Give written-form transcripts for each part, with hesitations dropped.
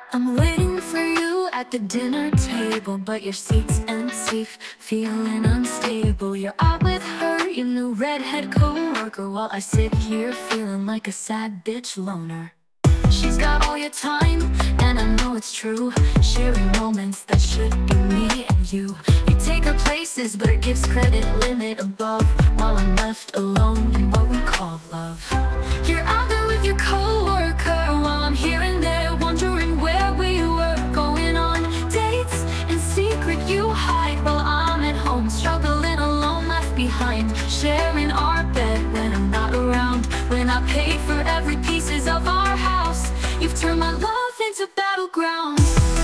I'm waiting for you at the dinner table, but your seat's empty, feeling unstable. You're out with her, your new redhead co-worker, while I sit here feeling like a sad bitch loner. She's got all your time, and I know it's true, sharing moments that should be me and you. You take her places, but it gives credit limit above, while I'm left alone in what we call love. You're out there with your co-worker, while I'm here and there wondering where we were. Going on dates in secret you hide, while I'm at home struggling alone, left behind. Sharing our bed when I'm not around, when I paid for every pieces of our house. You've turned my love into battlegrounds.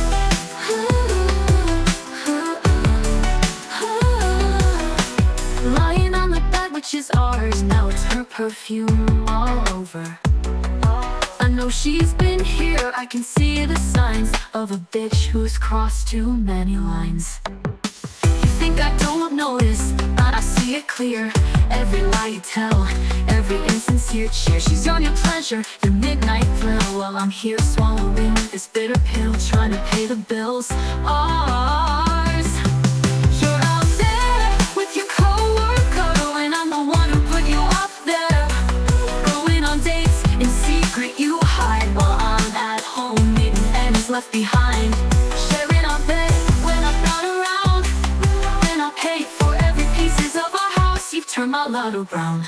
Lying on the bed, which is ours, now it's her perfume all over. I know she's been here, I can see the signs of a bitch who's crossed too many lines. You think I don't notice, but I see it clear. Every lie you tell, every insincere cheer. She's on your pleasure, your midnight thrill, while I'm here swallowing this bitter pill, trying to pay the bills. Ours. You're out there with your coworker, and I'm the one who put you up there. Going on dates in secret you hide, while I'm at home meeting ends left behind. Sharing our bed when I'm not around, when I pay for every pieces of our house. You've turned my lotto brown.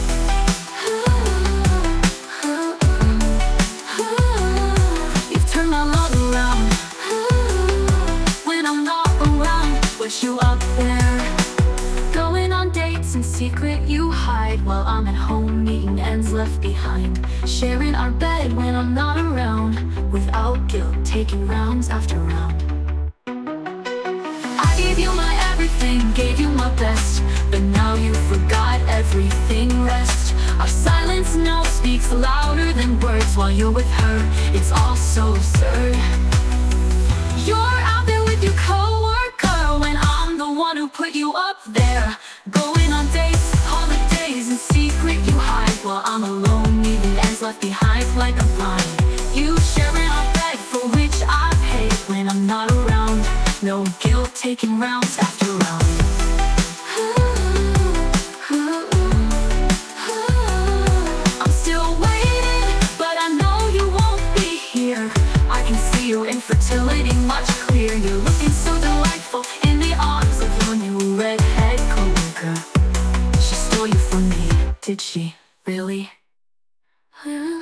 You've turned my love around. When I'm not around, wish you up there. Going on dates in secret you hide, while I'm at home meeting ends left behind. Sharing our bed when I'm not around, without guilt taking rounds after round. I gave you my everything, gave you my best, but now you forgot everything. Rest. Our silence now speaks louder than words, while you're with her, it's all so absurd. You're out there with your coworker, when I'm the one who put you up there. Going on dates, holidays in secret you hide, while I'm alone needing ends left behind like a blind. You sharing our bed for which I pay when I'm not around, no guilt taking rounds after round. I'm still waiting, but I know you won't be here. I can see your infertility much clearer. You're looking so delightful in the arms of your new redhead coworker. She stole you from me, did she? Really?